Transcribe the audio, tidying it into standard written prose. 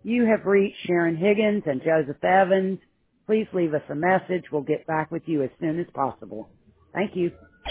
You have reached Sharon Higgins and Joseph Evans. Please leave us a message. We'll get back with you as soon as possible. Thank you.